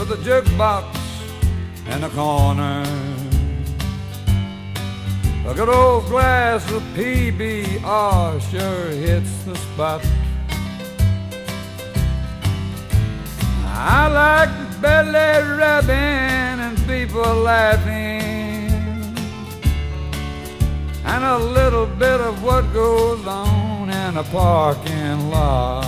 with a jukebox in the corner. A good old glass of PBR sure hits the spot. I like belly rubbing and people laughing, and a little bit of what goes on in a parking lot.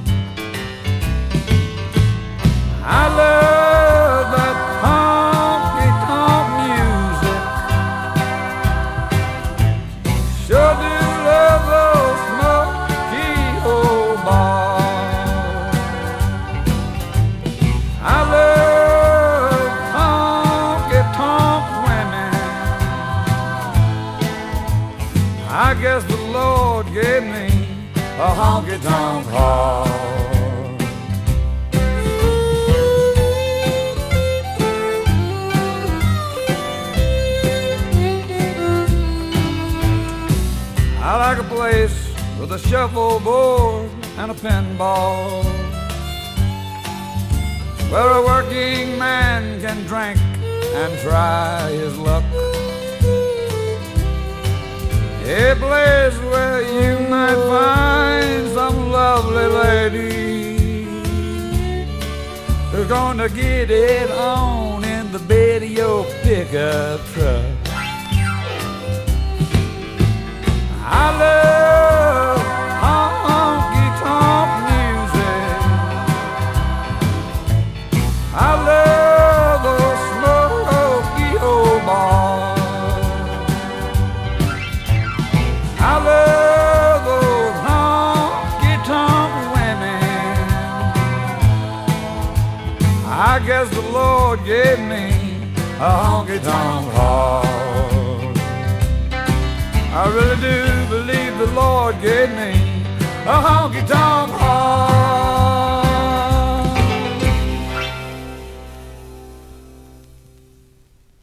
I love that honky-tonk music. Sure do love those smoky old bars. I love honky-tonk women. I guess the Lord gave me a honky-tonk heart. I like a place with a shuffleboard and a pinball, where a working man can drink and try his luck. A place where you might find some lovely lady who's gonna get it on in the bed of your pickup truck. I love honky-tonk music. I love those smoky old bars. I love those honky-tonk women. I guess the Lord gave me a honky-tonk heart. I really do believe the Lord gave me a honky-tonk